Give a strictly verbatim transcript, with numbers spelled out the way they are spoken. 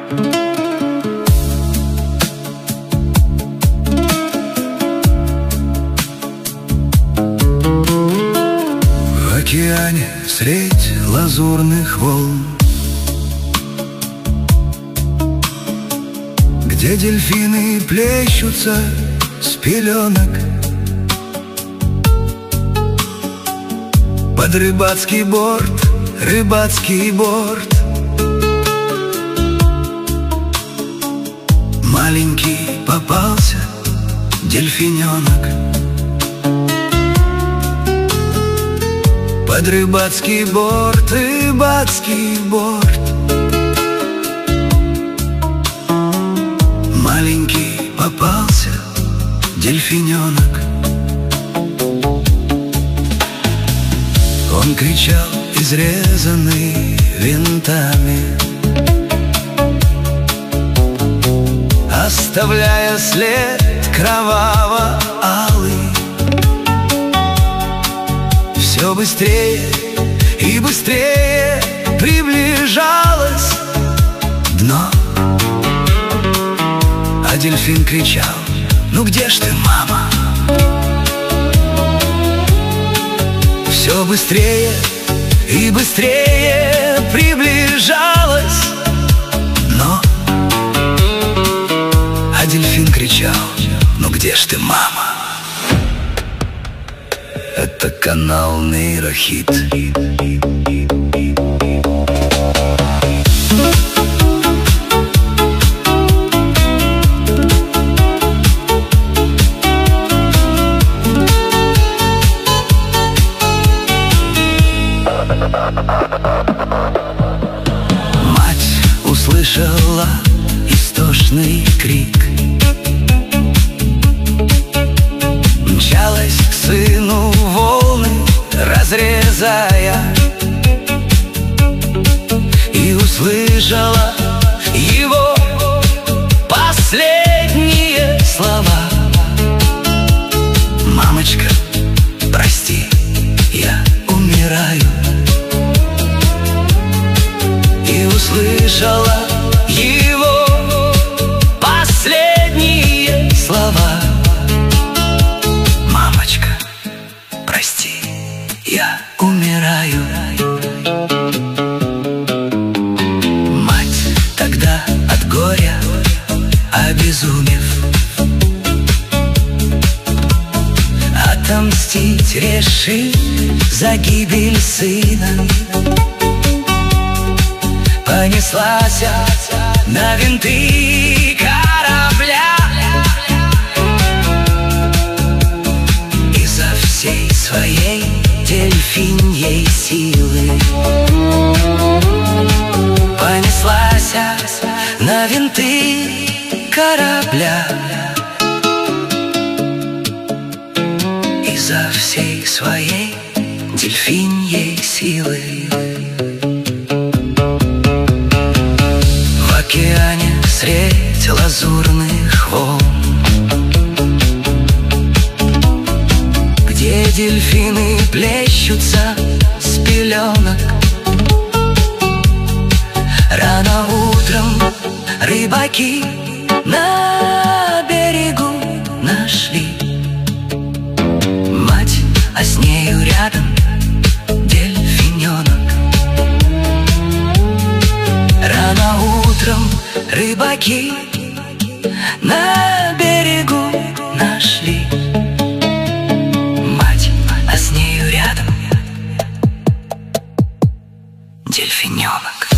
В океане средь лазурных волн, где дельфины плещутся с пеленок, под рыбацкий борт, рыбацкий борт. Маленький попался дельфиненок, под рыбацкий борт, рыбацкий борт. Маленький попался дельфиненок. Он кричал, изрезанный винтами, оставляя след кроваво-алый. Все быстрее и быстрее приближалось дно, а дельфин кричал: ну где ж ты, мама? Все быстрее и быстрее приближалось дно, а дельфин кричал: ну где ж ты, мама? Это канал Нейрохит. Мать услышала истошный крик, мчалась к сыну, волны разрезая, и услышала его последние слова: мамочка, прости, я умираю. И услышала его последние слова: мамочка, прости, я умираю. Мать тогда от горя обезумев, отомстить решил за гибель сына, понеслась на винты корабля, изо всей своей дельфиньей силы понеслась на винты корабля, изо всей своей дельфиньей силы. В океане средь лазурных волн, где дельфины плещутся с пеленок, рано утром рыбаки на берегу нашли мать, а с нею рядом дельфиненок. Рано утром рыбаки на берегу нашли мать, а с нею рядом дельфиненок.